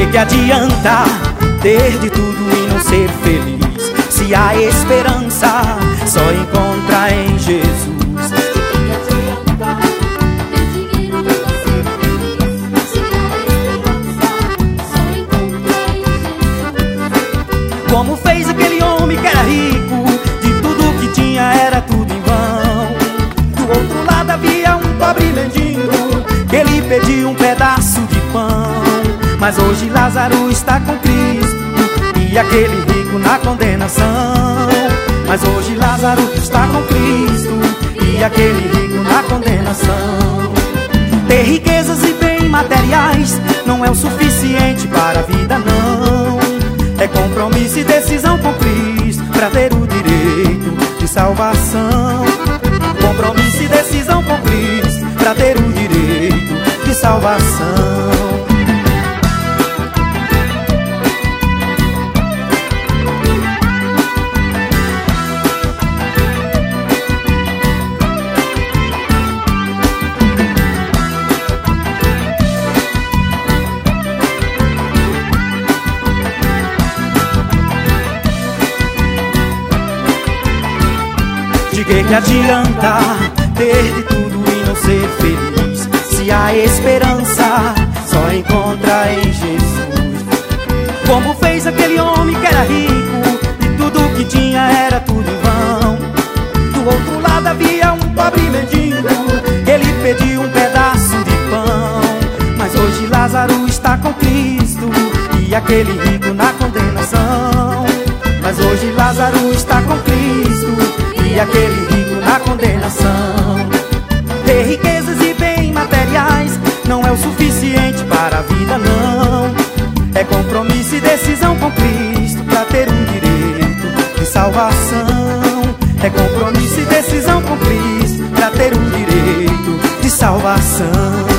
que adianta ter de tudo e não ser feliz, se a esperança só encontra em Jesus? Como fez aquele homem que era rico, de tudo que tinha era tudo em vão. Do outro lado havia um pobre mendigo, que ele pediu um pedaço de pão. Mas hoje Lázaro está com Cristo e aquele rico na condenação. Mas hoje Lázaro está com Cristo e aquele rico na condenação. Ter riquezas e bens materiais não é o suficiente para a vida, não. É compromisso e decisão com Cristo pra ter o direito de salvação. Compromisso e decisão com Cristo pra ter o direito de salvação. De que adianta ter de tudo e não ser feliz, se a esperança só encontra em Jesus? Como fez aquele homem que era rico, e tudo que tinha era tudo em vão. Do outro lado havia um pobre mendigo, ele pediu um pedaço de pão. Mas hoje Lázaro está com Cristo e aquele rico na condenação. Mas hoje Lázaro está com Cristo e aquele rico na condenação. Ter riquezas e bens materiais não é o suficiente para a vida, não. É compromisso e decisão com Cristo pra ter um direito de salvação. É compromisso e decisão com Cristo pra ter um direito de salvação.